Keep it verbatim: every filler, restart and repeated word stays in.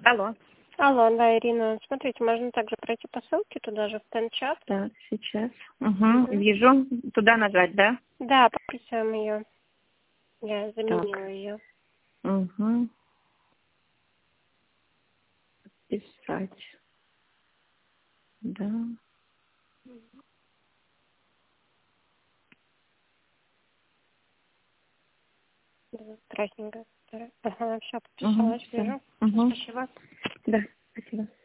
Алло. Алло, да, Ирина. Смотрите, можно также пройти по ссылке туда же, в Тенчат. Так, сейчас. Угу, Угу. вижу. Туда нажать, да? Да, подписываем ее. Я Так. заменила ее. Угу. Писать. Да. Да, красненькая. Ага, все, Угу, подписалась, все. вижу. Всё, Угу. спасибо. Да, спасибо.